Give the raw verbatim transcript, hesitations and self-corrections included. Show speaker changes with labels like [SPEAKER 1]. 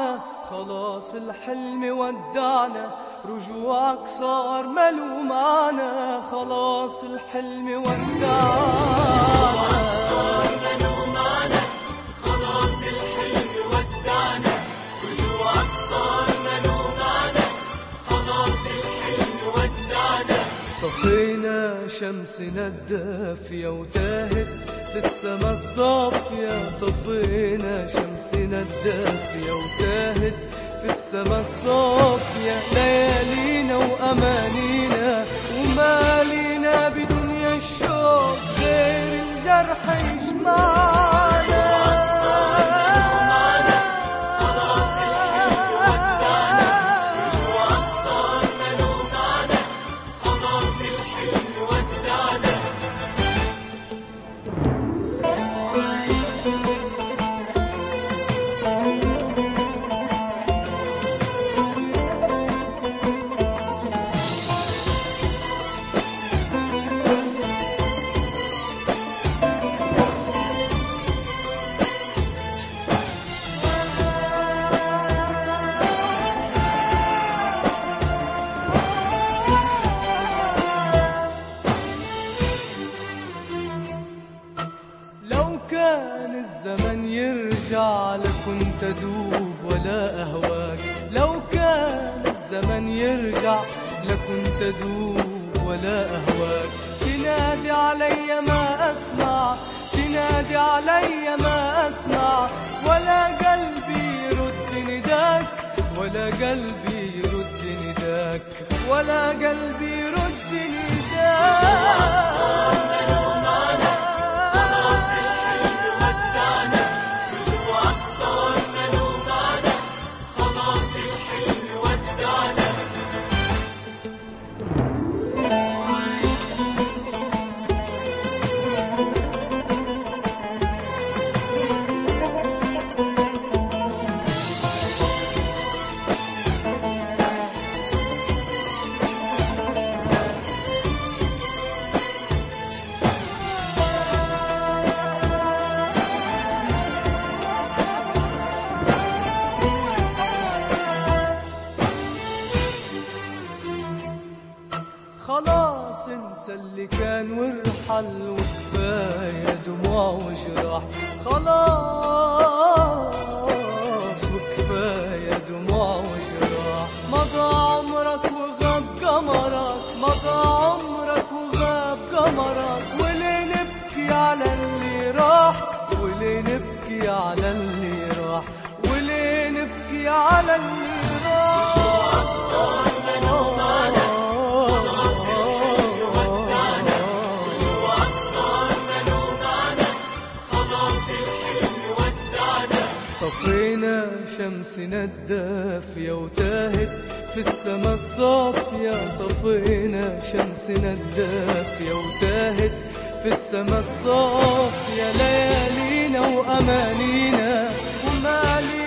[SPEAKER 1] معنا، خلاص الحلم ودعنا، رجوعك صار ملو معنا. خلاص الحلم ودعنا،
[SPEAKER 2] صار ملو معنا. خلاص الحلم ودعنا، رجوعك صار ملو معنا. خلاص الحلم ودعنا.
[SPEAKER 1] طفينا شمسنا الدافية وتاهت في السما الصافية. طفينا شمسنا الدافية وتاهت في السما الصافية. ليالينا وأمانينا ومالينا بدنيا الشوق غير الجرح يجمعنا.
[SPEAKER 2] خلاص الحلم ودعنا، رجوعك صار ملو معنا. خلاص الحلم ودعنا.
[SPEAKER 1] كان الزمن يرجع لكنت أدوب ولا أهواك. لو كان الزمن يرجع لكنت أدوب ولا أهواك. تنادي علي ما أسمع، تنادي علي ما أسمع، ولا قلبي يرد نداك، ولا قلبي يرد نداك، ولا قلبي يرد نداك. خلاص انسى اللي كان وارحل وكفاية دموع وجراح. خلاص وكفاية دموع وجراح. مضى عمرك وغاب قمرك، مضى عمرك وغاب قمرك. وليه نبكي على اللي راح، وليه نبكي على اللي راح، وليه نبكي على اللي راح.
[SPEAKER 2] صار ملو معنا. خلاص الحلم ودعنا، رجوعك صار ملو معنا. خلاص الحلم ودعنا.
[SPEAKER 1] طفينا شمسنا الدافية وتاهت في السما الصافية. طفينا شمسنا الدافية وتاهت في السما الصافية. ليالينا وأمانينا ومالينا